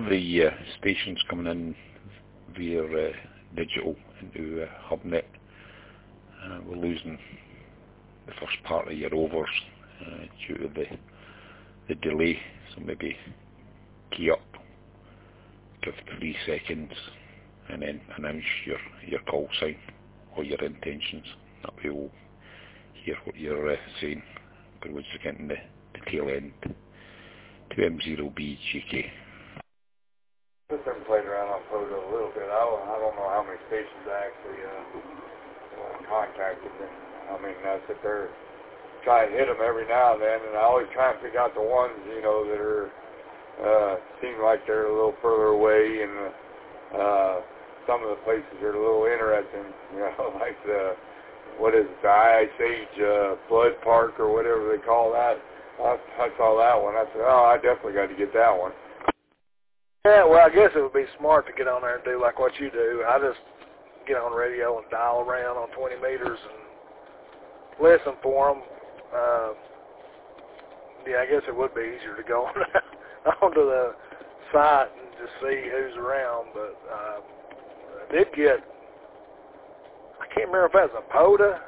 the stations coming in via digital into HubNet. We're losing the first part of your overs due to the delay, so maybe key up, give 3 seconds, and then announce your call sign or your intentions. That way we'll hear what you're saying. But we're just getting the tail end. 2M0BGK. I've been playing around on Photo a little bit. I don't know how many stations I actually contacted. I mean, I sit there, try and hit them every now and then, and I always try and pick out the ones, you know, that are seem like they're a little further away, and some of the places are a little interesting, you know, like the Ice Age Flood Park or whatever they call that. I saw that one. I said, oh, I definitely got to get that one. Yeah, well, I guess it would be smart to get on there and do like what you do. I just get on radio and dial around on 20 meters and listen for them. Yeah, I guess it would be easier to go onto the site and just see who's around. But I did get, I can't remember if that was a POTA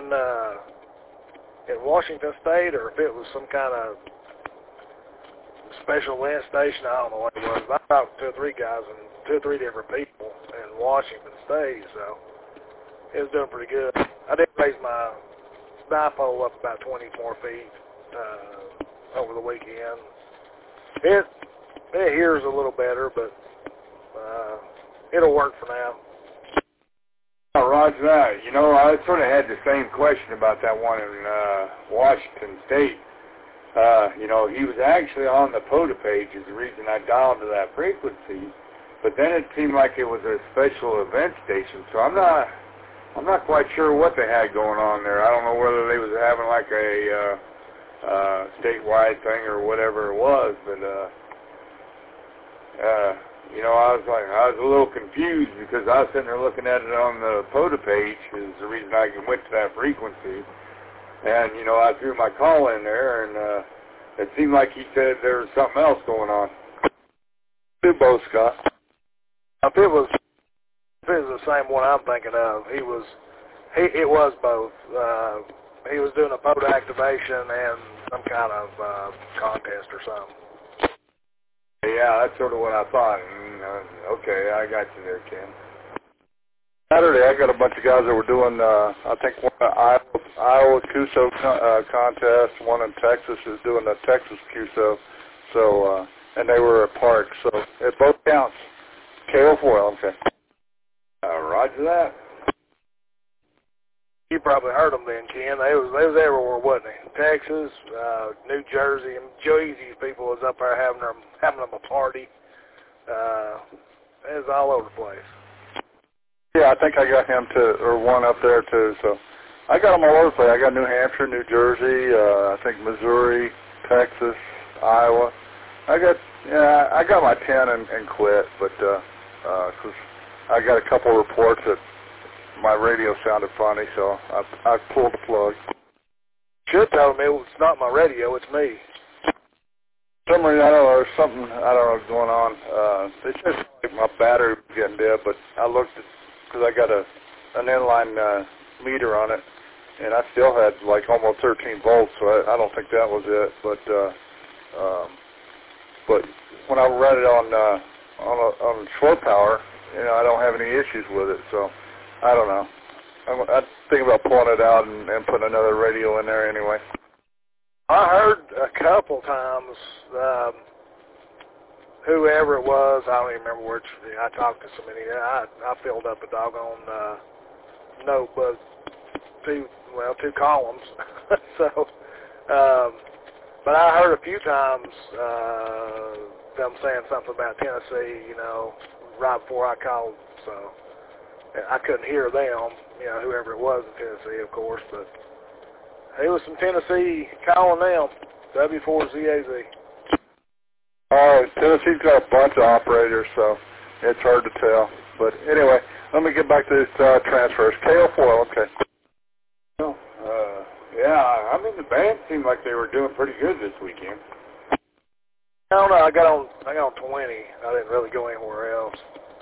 in Washington State or if it was some kind of special event station. I don't know what it was. I talked to 2 or 3 guys and 2 or 3 different people in Washington State, so it was doing pretty good. I did raise my dipole up about 20 more feet over the weekend. It hears a little better, but it'll work for now. Oh, roger that. You know, I sort of had the same question about that one in Washington State. You know, he was actually on the POTA page is the reason I dialed to that frequency, but then it seemed like it was a special event station, so I'm not quite sure what they had going on there. I don't know whether they was having like a statewide thing or whatever it was, but you know, I was a little confused because I was sitting there looking at it on the POTA page is the reason I went to that frequency. And, you know, I threw my call in there, and it seemed like he said there was something else going on. Do both, Scott. If it was the same one I'm thinking of, it was both. He was doing a POTA activation and some kind of contest or something. Yeah, that's sort of what I thought. And, okay, I got you there, Ken. Saturday, I got a bunch of guys that were doing, I think, one Iowa QSO contest, one in Texas is doing the Texas QSO, so, and they were at Park, so it both counts. KO4, okay. Roger that. You probably heard them then, Ken. They was everywhere, wasn't they? Texas, New Jersey, and Jersey people was up there having them a party. It was all over the place. Yeah, I think I got him one up there too. So I got them all over the place. I got New Hampshire, New Jersey, I think Missouri, Texas, Iowa. I got my 10 and quit, but because I got a couple of reports that my radio sounded funny, so I pulled the plug. Should tell me it's not my radio, it's me. For some reason, I don't know, there's something I don't know going on. They said like my battery was getting dead, but I looked at because I got an inline meter on it, and I still had like almost 13 volts, so I don't think that was it. But when I read it on short power, you know, I don't have any issues with it, so I don't know. I think about pulling it out and putting another radio in there anyway. I heard a couple times, whoever it was, I don't even remember which, I talked to so many, I filled up a doggone notebook, 2 columns, so, but I heard a few times them saying something about Tennessee, you know, right before I called, so I couldn't hear them, you know, whoever it was in Tennessee, of course, but it was some Tennessee calling them, W4ZAZ. Tennessee's got a bunch of operators, so it's hard to tell. But anyway, let me get back to this transfers. KO4, okay. Well, yeah, I mean, the band seemed like they were doing pretty good this weekend. I don't know. I got on 20. I didn't really go anywhere else.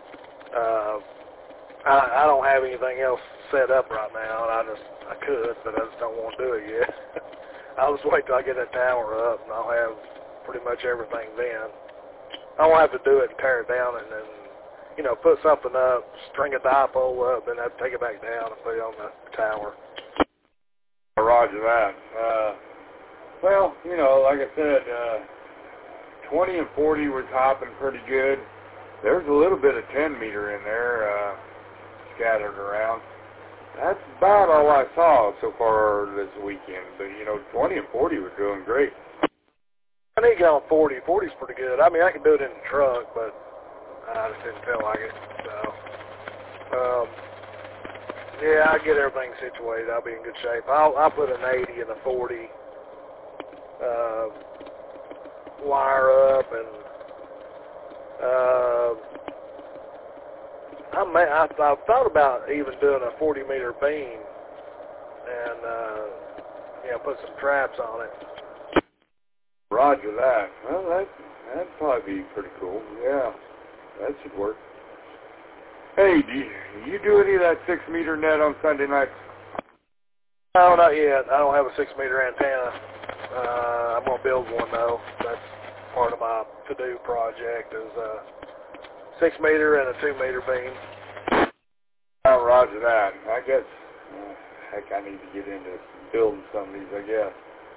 I don't have anything else set up right now, and I could, but I just don't want to do it yet. I'll just wait till I get that tower up, and I'll have pretty much everything then. I won't have to do it and tear it down and then, you know, put something up, string a dipole up, and have to take it back down and put it on the tower. Roger that. Well, you know, like I said, 20 and 40 was hopping pretty good. There's a little bit of 10 meter in there scattered around. That's about all I saw so far this weekend. But, you know, 20 and 40 were doing great. I need to get on 40. 40's pretty good. I mean, I can do it in the truck, but I just didn't feel like it. So, yeah, I'll get everything situated. I'll be in good shape. I'll put an 80 and a 40 wire up, and I thought about even doing a 40 meter beam and you know, put some traps on it. Roger that. Well, that'd probably be pretty cool. Yeah, that should work. Hey, do you do any of that 6 meter net on Sunday nights? No, not yet. I don't have a 6 meter antenna. I'm gonna build one though. That's part of my to-do project is 6 meter and a 2 meter beam. Oh, roger that. I guess, heck, I need to get into building some of these, I guess.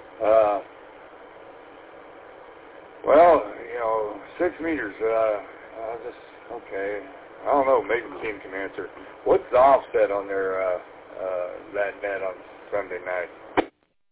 Well, you know, 6 meters, okay. I don't know, maybe Tim can answer. What's the offset on their, that net on Sunday night?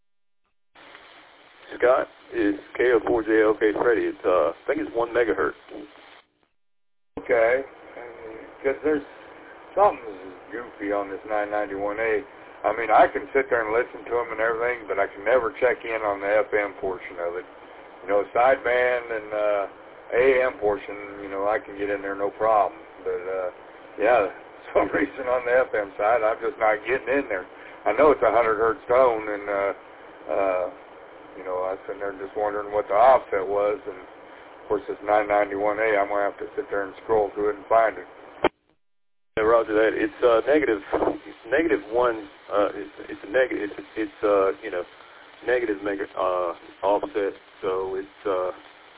Scott, it's KO4JLK Freddy. It's, I think it's 1 megahertz. Okay. Because there's something goofy on this 991A. I mean, I can sit there and listen to them and everything, but I can never check in on the FM portion of it. You know, sideband and AM portion, you know, I can get in there no problem. But, yeah, for some reason on the FM side, I'm just not getting in there. I know it's a 100 hertz tone, and, you know, I was sitting there just wondering what the offset was. And, of course, this 991A, I'm going to have to sit there and scroll through it and find it. Yeah, roger that. It's negative 1. It's a negative. It's you know, negative offset. So it's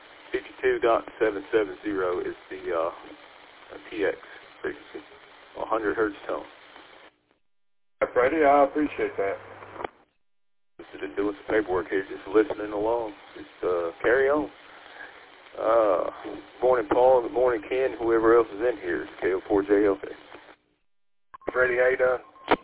52.770 is the TX frequency, 100 hertz tone. Freddie, I appreciate that. Just been doing some paperwork here, just listening along. Just carry on. Morning, Paul. Good morning, Ken. Whoever else is in here. It's KO4JLK. Freddie, how you doing?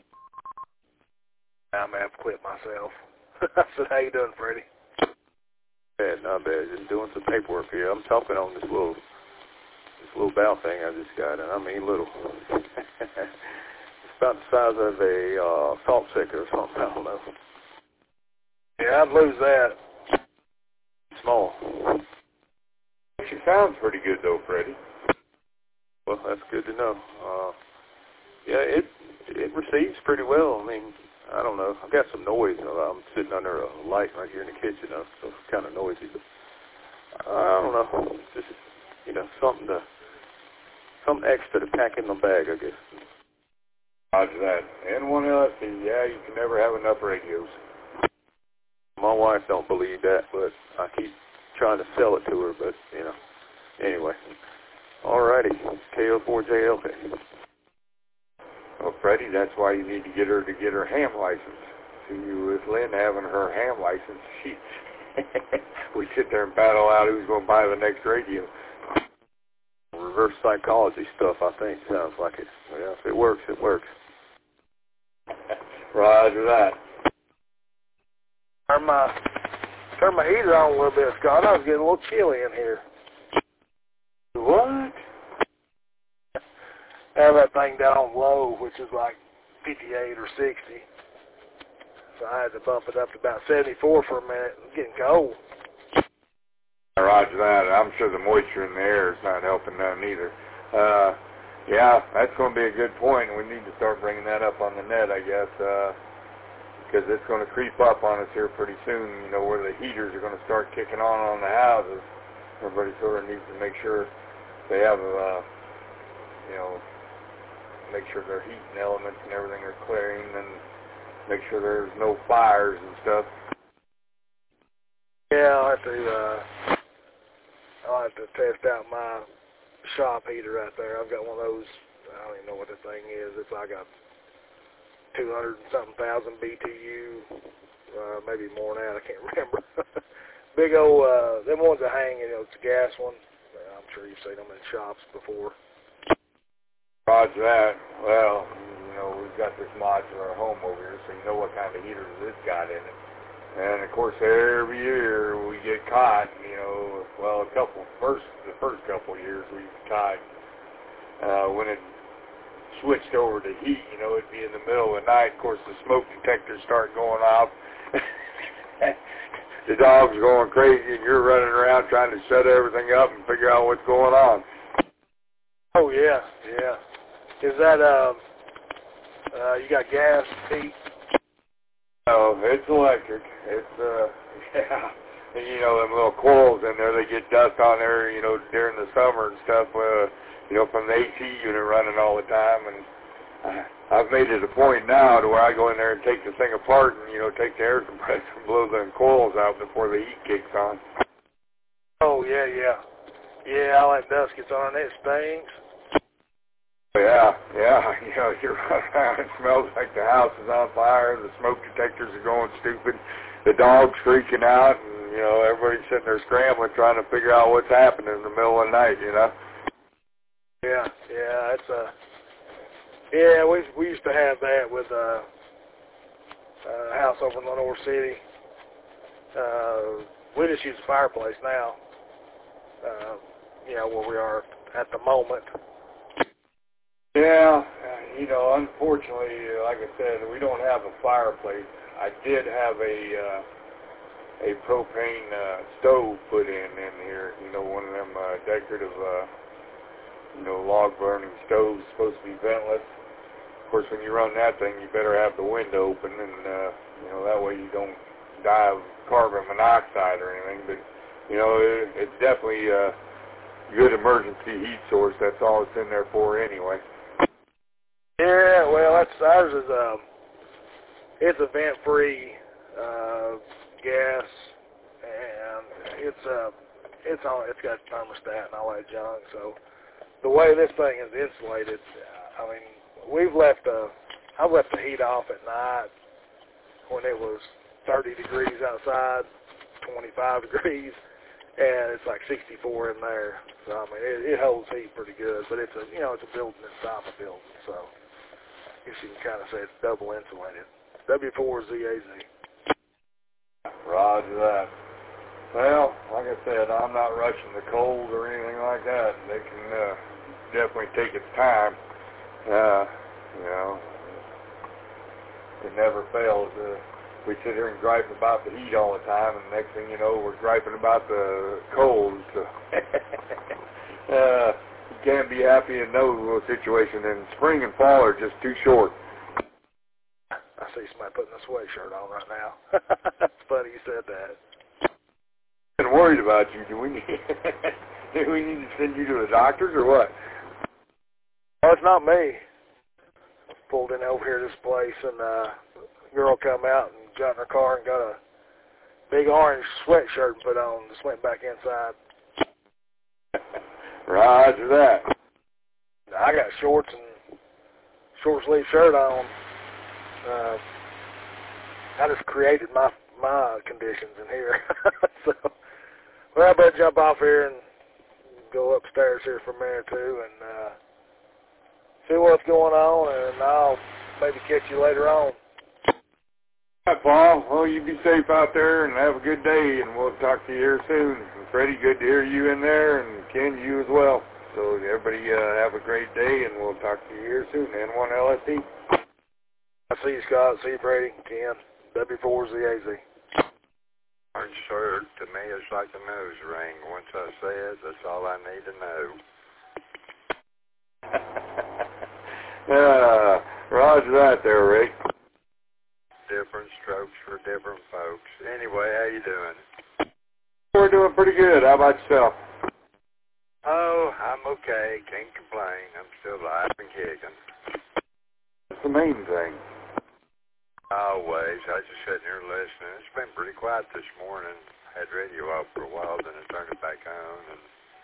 I'm gonna have to quit myself. I said, how you doing, Freddie? Bad, not bad. Just doing some paperwork here. I'm talking on this little bow thing I just got, and I mean little. It's about the size of a salt shaker or something. I don't know. Yeah, I'd lose that. Small. She sounds pretty good though, Freddie. Well, that's good to know. Yeah, it receives pretty well. I mean, I don't know. I've got some noise. I'm sitting under a light right here in the kitchen, so it's kind of noisy. But I don't know. It's just, you know, something extra to pack in my bag, I guess. Roger that. N1LSD, yeah, you can never have enough radios. My wife don't believe that, but I keep trying to sell it to her. But you know, anyway. Alrighty, KO4JLK. Well, Freddie, that's why you need to get her ham license. See, with Lynn having her ham license, we sit there and battle out who's going to buy the next radio. Reverse psychology stuff, I think. Sounds like it. Well, if it works, it works. Roger that. Turn my heater on a little bit, Scott. I was getting a little chilly in here. What? I have that thing down on low, which is like 58 or 60. So I had to bump it up to about 74 for a minute. It's getting cold. Roger that. I'm sure the moisture in the air is not helping none either. Yeah, that's going to be a good point. We need to start bringing that up on the net, I guess, because it's going to creep up on us here pretty soon, you know, where the heaters are going to start kicking on the houses. everybody sort of needs to make sure they have, make sure their heating elements and everything are clearing, and make sure there's no fires and stuff. Yeah, I'll have to test out my shop heater right there. I've got one of those, I don't even know what the thing is. It's like a 200 and something thousand BTU, maybe more than that, I can't remember. Big old, them ones that hang, it's a gas one. I'm sure you've seen them in shops before. Roger that. Well, we've got this modular home over here, so you know what kind of heaters it's got in it. And of course, every year we get caught. The first couple of years we caught when it switched over to heat. It'd be in the middle of the night. Of course, the smoke detectors start going off. The dog's going crazy, and you're running around trying to shut everything up and figure out what's going on. Oh yeah. Is that you got gas heat? No, it's electric. It's yeah. And, them little coils in there, they get dust on there, during the summer and stuff, from the AC unit running all the time. And I've made it a point now to where I go in there and take the thing apart and, take the air compressor and blow them coils out before the heat kicks on. Oh, yeah. Yeah, all that dust gets on it stinks. Yeah, you're running around. It smells like the house is on fire. The smoke detectors are going stupid. The dog's freaking out, and, everybody's sitting there scrambling trying to figure out what's happening in the middle of the night, Yeah, it's we used to have that with a house over in Lenore City. We just use a fireplace now, where we are at the moment. Yeah, unfortunately, like I said, we don't have a fireplace. I did have a propane stove put in here, one of them decorative, log burning stoves, supposed to be ventless. Of course, when you run that thing, you better have the window open, and that way you don't die of carbon monoxide or anything. But it's definitely a good emergency heat source. That's all it's in there for anyway. Yeah, well, ours is it's a vent-free gas, and it's got thermostat and all that junk. So the way this thing is insulated, I've left the heat off at night when it was 30 degrees outside, 25 degrees, and it's like 64 in there. So it holds heat pretty good, but it's a building inside a building, so I guess you can kind of say it's double insulated. W4ZAZ. Roger that. Well, like I said, I'm not rushing the cold or anything like that. They can definitely take its time. It never fails. We sit here and gripe about the heat all the time, and the next thing you know, we're griping about the cold. So you can't be happy in no situation. And spring and fall are just too short. I see somebody putting a sweatshirt on right now. That's funny you said that. I'm worried about you. Do we need to send you to the doctors or what? Oh, it's not me. I pulled in over here to this place, and a girl come out and got in her car and got a big orange sweatshirt and put on and just went back inside. Roger that. I got shorts and short sleeve shirt on. I just created my conditions in here. So, well, I better jump off here and go upstairs here for a minute or two and see what's going on, and I'll maybe catch you later on. All right, Paul. Well, you be safe out there and have a good day, and we'll talk to you here soon. And Freddie, good to hear you in there, and Ken, you as well. So everybody have a great day, and we'll talk to you here soon. N1 LSD. I see you, Scott. See you, Freddie. Ken. W4ZAZ. Orange shirt to me is like a nose ring. Once I say it, that's all I need to know. Roger that there, Rick. Different strokes for different folks. Anyway, how you doing? We're doing pretty good. How about yourself? okay. Can't complain. I'm still alive and kicking. That's the main thing. Always. I was just sitting here listening. It's been pretty quiet this morning. Had radio out for a while, then I turned it back on and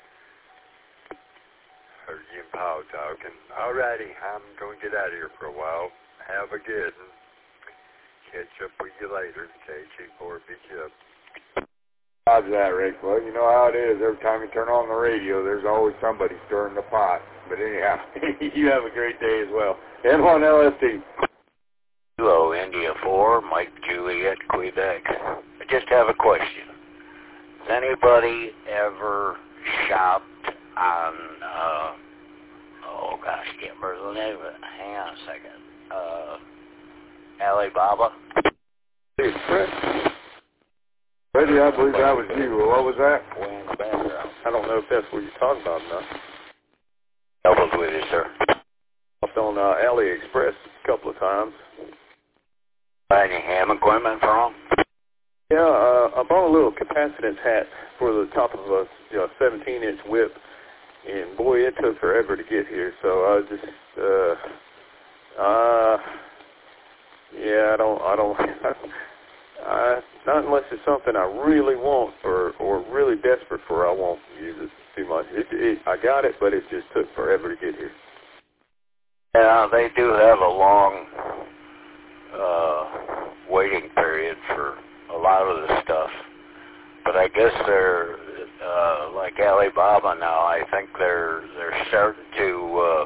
heard you and Paul talking. Alrighty, I'm going to get out of here for a while. Have a good one. Catch up with you later. KG4 beat you up. How's that, Rick? Well, you know how it is. Every time you turn on the radio, there's always somebody stirring the pot. But anyhow, you have a great day as well. N1 LSD. Hello, India 4, Mike Juliet, Quebec. I just have a question. Has anybody ever shopped on, oh gosh, can't remember the name of it. Hang on a second. Alibaba? Express? Freddie, I believe that was you. What was that? Way in the background. I don't know if that's what you're talking about or not. Doubles with you, sir. I've on AliExpress a couple of times. Buy any ham equipment from? Yeah, I bought a little capacitance hat for the top of a 17-inch whip, and boy, it took forever to get here. So I was just, yeah, I don't, not unless it's something I really want or really desperate for. I won't use it too much. I got it, but it just took forever to get here. Yeah, they do have a long waiting period for a lot of the stuff, but I guess they're like Alibaba now. I think they're starting to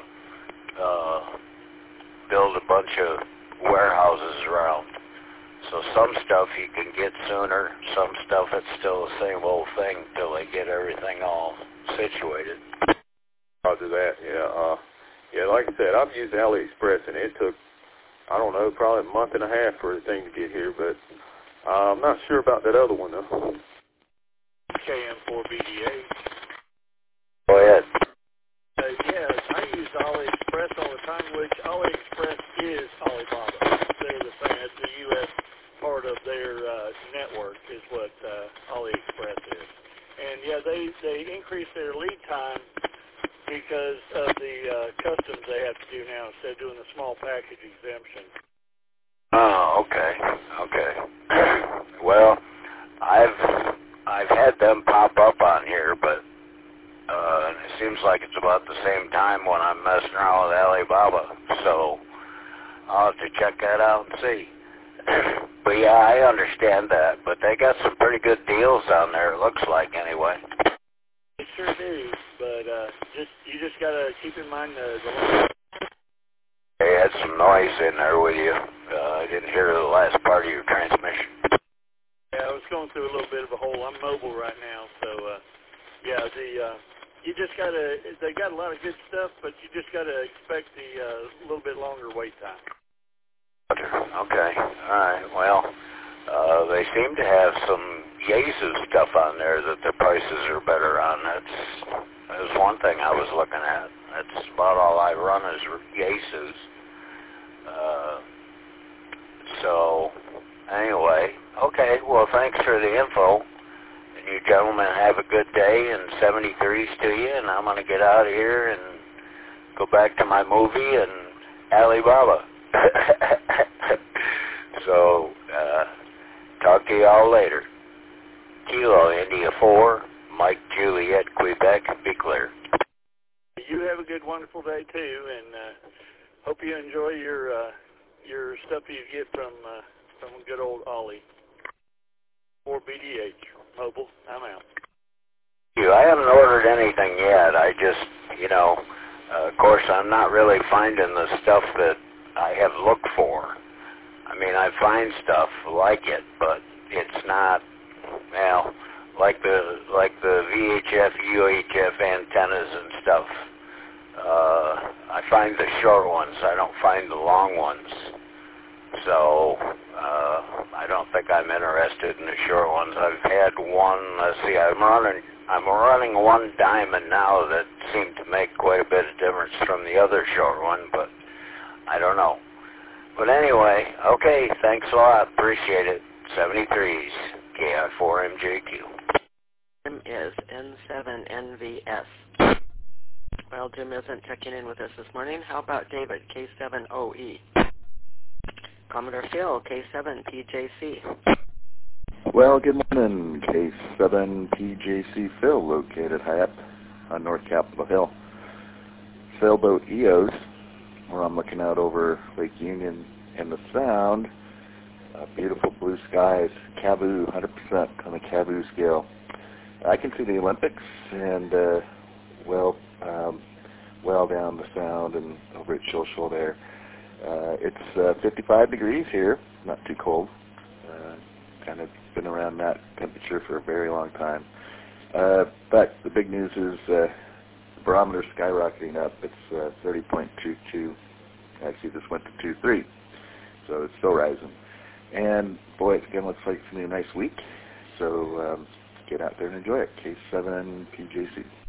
build a bunch of warehouses around. So some stuff you can get sooner, some stuff it's still the same old thing till they get everything all situated. Roger that, yeah. Yeah, like I said, I've used AliExpress, and it took, I don't know, probably a month and a half for the thing to get here, but I'm not sure about that other one, though. KM4BDA. Go ahead. Yes, I use AliExpress all the time, which AliExpress is Alibaba. They're the same. It's the U.S. part of their network is what AliExpress is. And, yeah, they increase their lead time because of the customs they have to do now instead of doing the small package exemption. Oh, okay. Well, I've had them pop up on here, but it seems like it's about the same time when I'm messing around with Alibaba, so I'll have to check that out and see. But yeah, I understand that, but they got some pretty good deals on there, it looks like, anyway. They sure do, but you just got to keep in mind the They had some noise in there with you. I didn't hear the last part of your transmission. Yeah, I was going through a little bit of a hole. I'm mobile right now, so yeah, you just got to. They got a lot of good stuff, but you just got to expect the little bit longer wait time. Okay, all right. Well, they seem to have some Yaesu stuff on there that the prices are better on. That's one thing I was looking at. That's about all I run is Yaesus. So, anyway, okay, well, thanks for the info. And you gentlemen have a good day and 73s to you, and I'm going to get out of here and go back to my movie and Alibaba. So, talk to you all later. Kilo India 4, Mike Juliet, Quebec, be clear. You have a good, wonderful day, too, and hope you enjoy your stuff you get from good old Ollie. 4BDH, mobile, I'm out. I haven't ordered anything yet. I just, of course, I'm not really finding the stuff that I have looked for. I mean, I find stuff like it, but it's not, like the VHF, UHF antennas and stuff. I find the short ones. I don't find the long ones. So, I don't think I'm interested in the short ones. I've had one, let's see, I'm running one diamond now that seemed to make quite a bit of difference from the other short one, but I don't know. But anyway, okay, thanks a lot. Appreciate it. 73s, KI4MJQ. Is N7NVS. Well, Jim isn't checking in with us this morning. How about David, K7OE? Commodore Phil, K7PJC. Well, good morning, K7PJC Phil, located high up on North Capitol Hill. Sailboat EOS, where I'm looking out over Lake Union and the Sound. Beautiful blue skies, Kavu, 100% on the Kavu scale. I can see the Olympics and well down the Sound and over at Shilshole there. It's 55 degrees here, not too cold. Kind of been around that temperature for a very long time. But the big news is the barometer skyrocketing up. It's 30.22. Actually, this went to 2.3, so it's still rising. And boy, it again looks like it's going to be a nice week. So get out there and enjoy it. K7PJC.